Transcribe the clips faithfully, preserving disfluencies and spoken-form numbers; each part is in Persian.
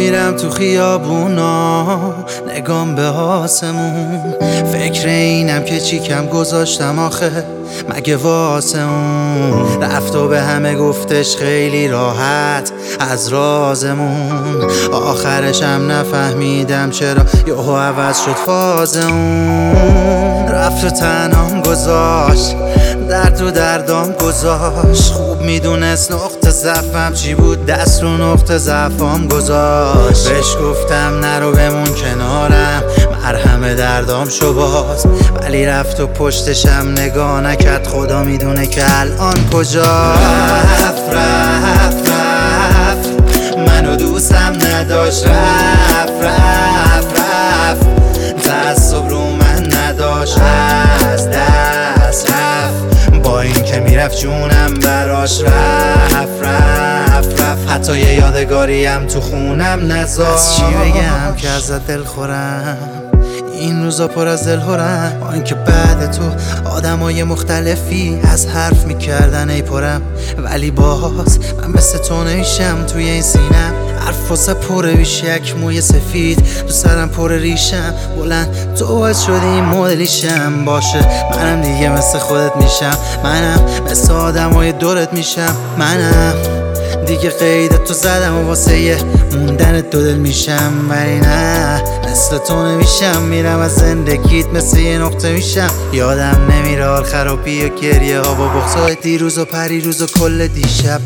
میرم تو خیابونا نگام به آسمون، فکر اینم که چی کم گذاشتم آخه مگه واسه اون. رفت و به همه گفتش خیلی راحت از رازمون، آخرشم نفهمیدم چرا یهو عوض شد فاز اون. رفت و تنهام گذاشت، درد و دردام گذاشت، خوب میدونست نقطه ضعفم چی بود، دست رو نقطه ضعفام گذاشت. بهش گفتم نرو بمون کنارم، مرهم دردام شو باز، ولی رفت و پشتشم نگاه نکرد، خدا میدونه که الان کجا. رفت رفت رفت منو دوستم نداشت، رفت رفت رفت تعصب رو من نداشت، از دست رفت با این که میرفت جونم براش، رفت رفت رفت حتی یه یادگاریم تو خونم نذاشت. از چی بگم که ازت دل خورم، این روزا پر از دلهورم، با اینکه بعد تو آدمای مختلفی از حرف میکردن ای پرم، ولی باز من مثل تو نمیشم. توی این سینم حرف واسه پره بیش یک موی سفید، تو سرم پر ریشم بلند، تو باعث شدی این مدلیشم. باشه منم دیگه مثل خودت میشم، منم مثل آدمای دورت میشم، منم دیگه قید تو زدم و واسه یه موندن دو دل میشم، ولی نه مثل تو نمیشم. میرم از زندگیت مثل یه نقطه میشم، یادم نمیره حال خرابی و گریه ها و بغضای دیروز و پریروز و کل دیشب.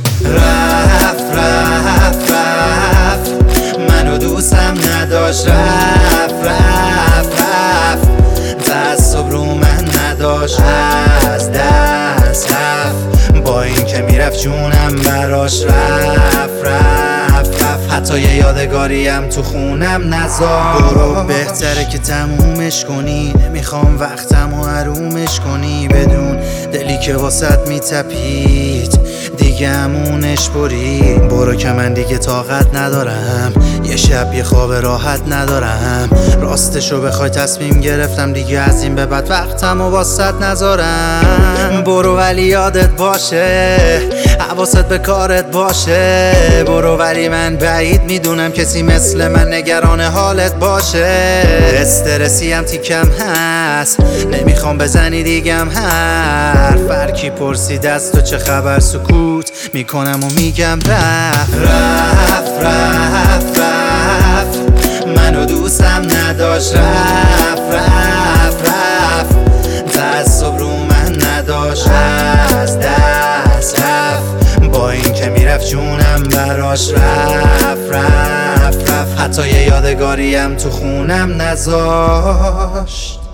رفت رفت رفت منو دوستم نداشت، رفت رفت رفت تعصب رو من نداشت، از دست رفت با این که میرفت جونم براش، رفت رفت رفت حتی یه یادگاریم تو خونم نذاشت. برو بهتره که تمومش کنی، نمیخوام وقتم و حرومش کنی، بدون دلی که واسط میتپید دیگه همونش بری. برو که من دیگه طاقت ندارم، یه شب یه خواب راحت ندارم، راستشو بخوای تصمیم گرفتم دیگه از این به بعد وقتم و واسط نذارم. برو ولی یادت باشه، حواست به کارت باشه، برو ولی من بعید میدونم کسی مثل من نگران حالت باشه. استرسی هم تیکم هست، نمیخوام بزنی دیگم حرف، هرکی پرسید از تو چه خبر سکوت میکنم و میگم رفت رفت رفت رفت منو دوستم نداشت، رفت رفت رفت تعصب رو من نداشت، از دست رفت با این که میرفت جونم براش، رفت رفت رفت حتی یه یادگاریم تو خونم نذاشت.